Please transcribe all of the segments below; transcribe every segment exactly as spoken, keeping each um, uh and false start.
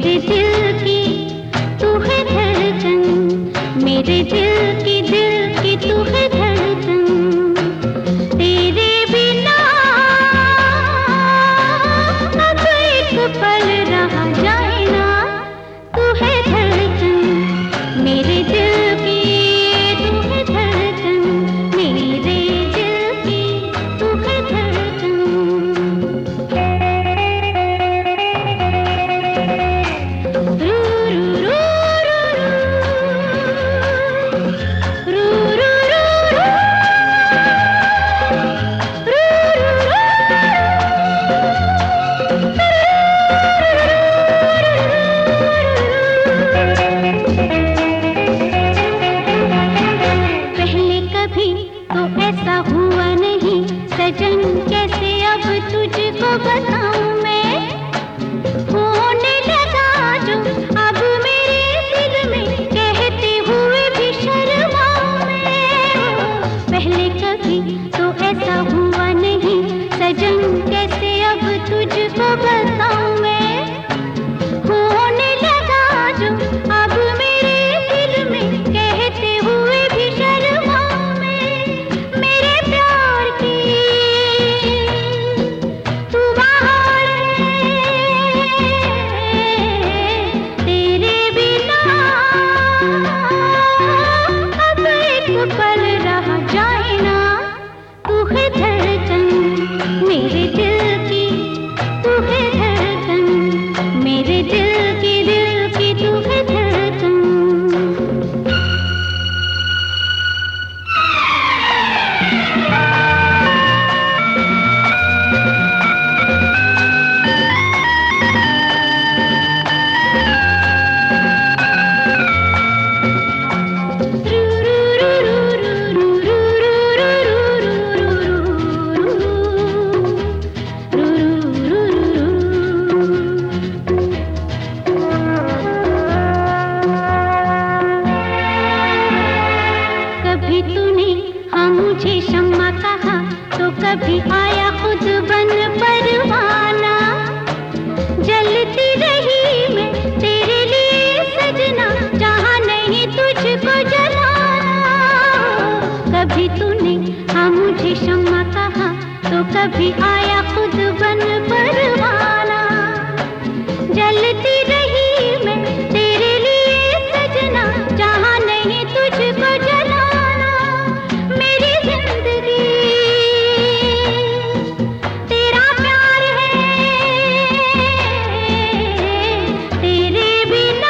मेरे दिल की तू है धड़कन, मेरे दिल की दिल की तू है धड़कन। तेरे बिना अब एक पल रहा जाए ना, तू है धड़कन मेरे दिल की, तू है धड़कन मेरे दिल की, तू है धड़कन। ऐसा हुआ नहीं सजन, कैसे अब तुझको बताऊं मैं। होने लगा जो अब मेरे दिल में, कहते हुए भी शर्माऊं मैं। पहले कभी तो ऐसा हुआ नहीं सजन, कैसे अब तुझको बताऊं मैं। होने लगा जो अब मेरे दिल में, कहते हुए भी शर्माऊं मैं। मेरे प्यार की तू बाहर है, तेरे बिना अब एक पल रहा जाए ना, तू है धड़कन मेरे दिल की, तू है धड़कन मेरे दिल की, दिल की तू है धड़कन। कभी तूने हाँ मुझे शम्मा कहा, तो कभी आया खुद बन परवाना। जलती रही मैं तेरे लिए सजना, जहाँ नहीं तुझको जलाना। कभी तूने हाँ मुझे शम्मा कहा, तो कभी आया खुद बन परवाना। जलती रही मैं तेरे लिए सजना, जहाँ नहीं तुझको जलाना। मेरी जिंदगी तेरा प्यार है, तेरे बिना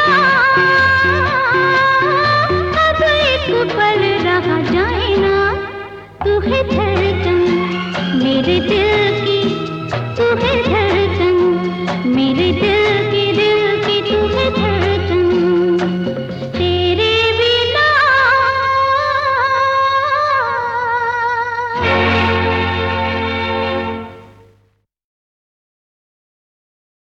अब एक पल रहा जाए ना, तू है धड़कन मेरे दिल की, तू है धड़कन।